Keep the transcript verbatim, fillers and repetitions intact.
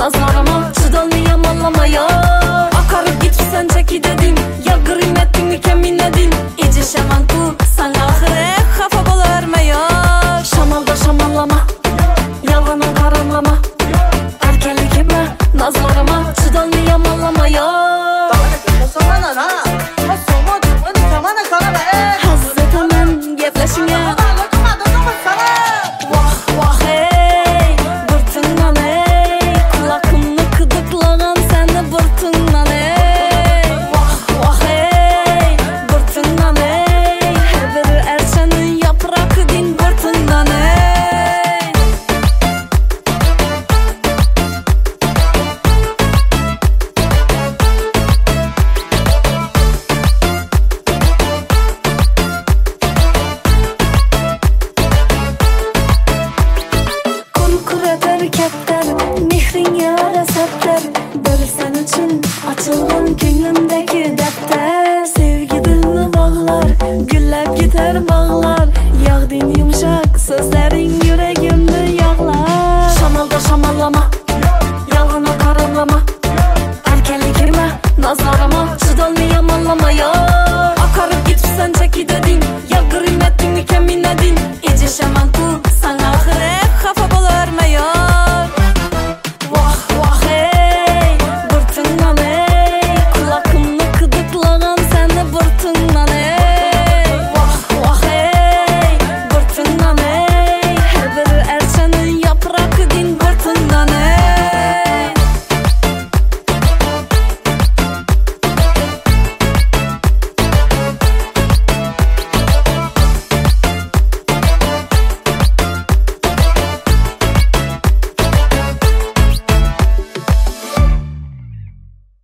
nazlarıma çıdalmayam anlamaya. Akarıp gitsen çeki dedim, ya kıymetini kemin edin. İci şaman ku sen ahire kafa bolarmaya. Şamalda şamallama, yalgana karanlama. Erkelikime nazlarıma çıdalmayam anlamaya. Hazret hemen gepleşine. Mehrin yara sepler, bir sen için açılgan